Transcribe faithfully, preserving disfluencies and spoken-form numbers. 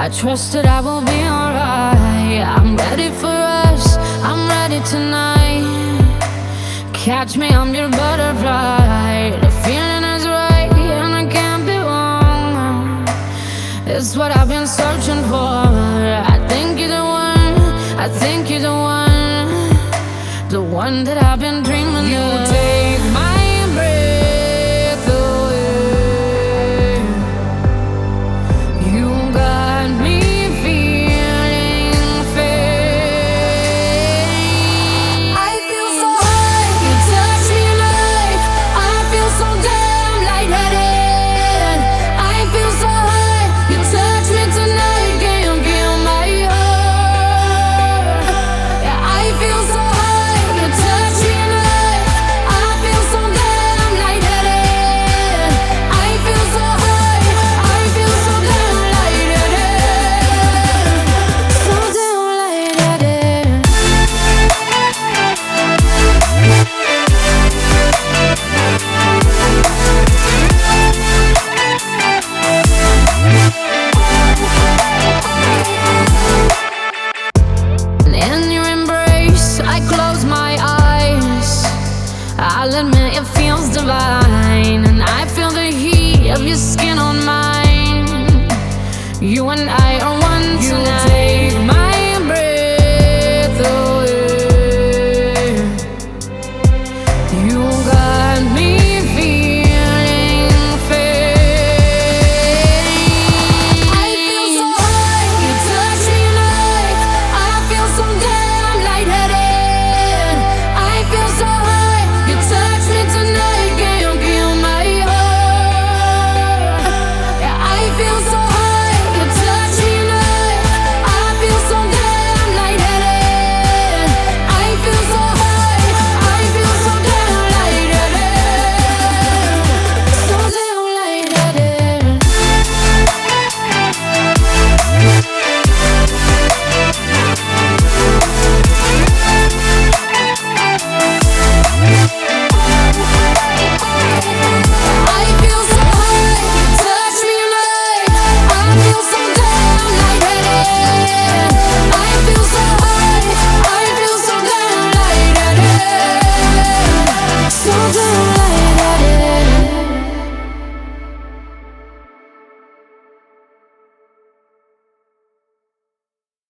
I trust that I will be alright. I'm ready for us, I'm ready tonight. Catch me, I'm your butterfly. The feeling is right and I can't be wrong. It's what I've been searching for. I think you're the one, I think you're the one, the one that I've been dreaming of.